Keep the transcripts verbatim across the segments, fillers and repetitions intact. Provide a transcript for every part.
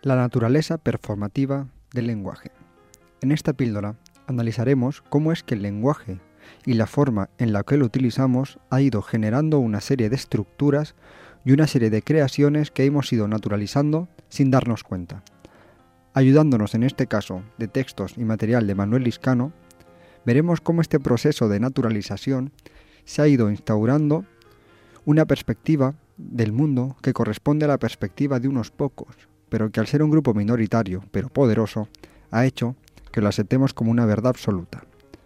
La naturaleza performativa del lenguaje. En esta píldora analizaremos cómo es que el lenguaje y la forma en la que lo utilizamos ha ido generando una serie de estructuras y una serie de creaciones que hemos ido naturalizando sin darnos cuenta. Ayudándonos en este caso de textos y material de Manuel Liscano, veremos cómo este proceso de naturalización se ha ido instaurando una perspectiva del mundo que corresponde a la perspectiva de unos pocos, pero que al ser un grupo minoritario, pero poderoso, ha hecho que lo aceptemos como una verdad absoluta.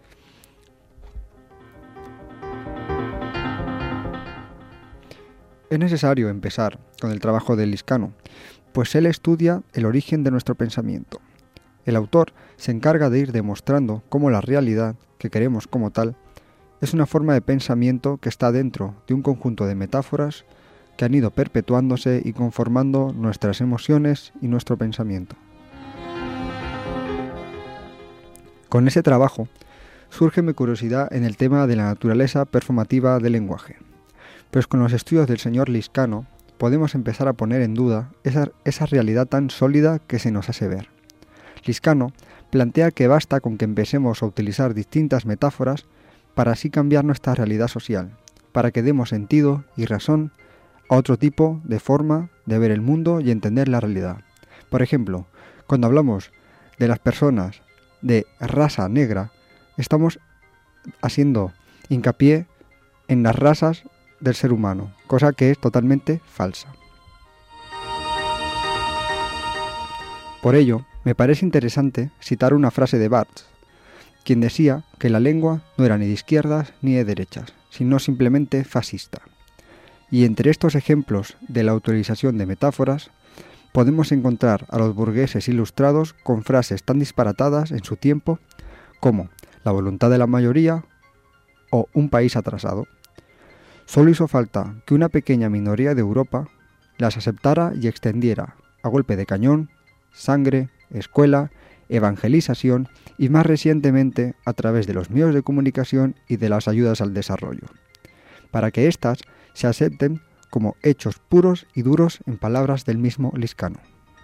Es necesario empezar con el trabajo de Liscano, pues él estudia el origen de nuestro pensamiento. El autor se encarga de ir demostrando cómo la realidad, que queremos como tal, es una forma de pensamiento que está dentro de un conjunto de metáforas que han ido perpetuándose y conformando nuestras emociones y nuestro pensamiento. Con ese trabajo surge mi curiosidad en el tema de la naturaleza performativa del lenguaje, pues con los estudios del señor Liscano podemos empezar a poner en duda esa, esa realidad tan sólida que se nos hace ver. Liscano plantea que basta con que empecemos a utilizar distintas metáforas para así cambiar nuestra realidad social, para que demos sentido y razón a otro tipo de forma de ver el mundo y entender la realidad. Por ejemplo, cuando hablamos de las personas de raza negra, estamos haciendo hincapié en las razas del ser humano, cosa que es totalmente falsa. Por ello, me parece interesante citar una frase de Barthes, quien decía que la lengua no era ni de izquierdas ni de derechas, sino simplemente fascista. Y entre estos ejemplos de la utilización de metáforas, podemos encontrar a los burgueses ilustrados con frases tan disparatadas en su tiempo como la voluntad de la mayoría o un país atrasado. Solo hizo falta que una pequeña minoría de Europa las aceptara y extendiera a golpe de cañón, sangre, escuela, evangelización y más recientemente a través de los medios de comunicación y de las ayudas al desarrollo, para que éstas se acepten como hechos puros y duros en palabras del mismo Liscano.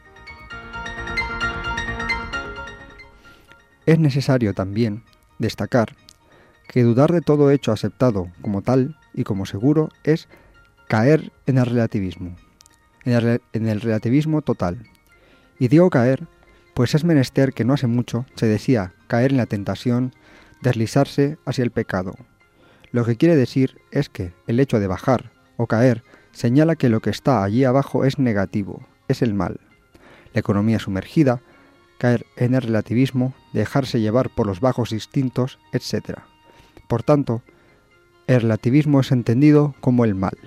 Es necesario también destacar que dudar de todo hecho aceptado como tal y como seguro es caer en el relativismo, en el, en el relativismo total. Y digo caer, pues es menester que no hace mucho se decía caer en la tentación, deslizarse hacia el pecado. Lo que quiere decir es que el hecho de bajar o caer señala que lo que está allí abajo es negativo, es el mal. La economía sumergida, caer en el relativismo, dejarse llevar por los bajos instintos, etcétera. Por tanto, el relativismo es entendido como el mal.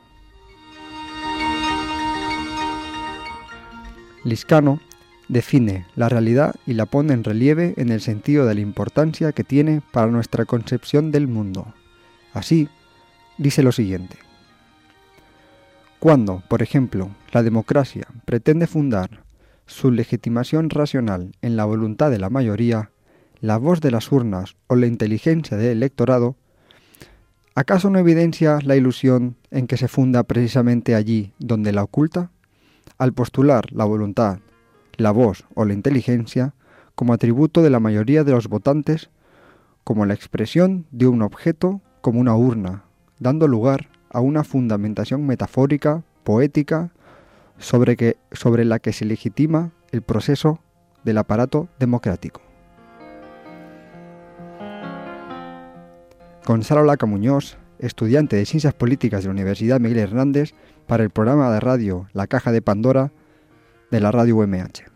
Liscano define la realidad y la pone en relieve en el sentido de la importancia que tiene para nuestra concepción del mundo. Así, dice lo siguiente. Cuando, por ejemplo, la democracia pretende fundar su legitimación racional en la voluntad de la mayoría, la voz de las urnas o la inteligencia del electorado, ¿acaso no evidencia la ilusión en que se funda precisamente allí donde la oculta? Al postular la voluntad, la voz o la inteligencia como atributo de la mayoría de los votantes, como la expresión de un objeto como una urna, dando lugar a una fundamentación metafórica, poética, sobre, que, sobre la que se legitima el proceso del aparato democrático. Gonzalo Laca Muñoz, estudiante de Ciencias Políticas de la Universidad Miguel Hernández, para el programa de radio La Caja de Pandora de la radio U M H.